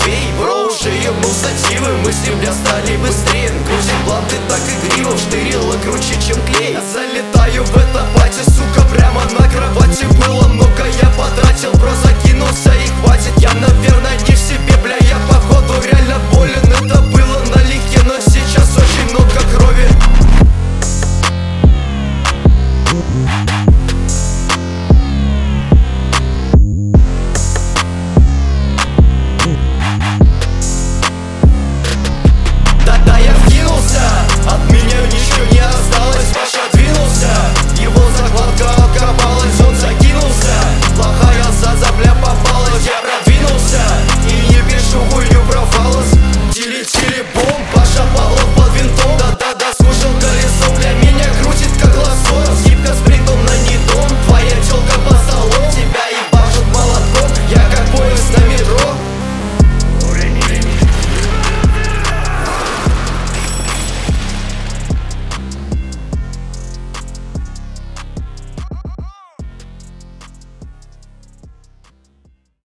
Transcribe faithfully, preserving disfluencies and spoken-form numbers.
пей. Бро уже ебнул сативы, мы с ним стали быстрее. Крутит бланты так игриво, вштырила круче, чем клей. Я залетаю в это пати, сука, прямо на кровати. Было много, я потратил, бро, закинулся и хватит. Я, наверное, не в себе, бля,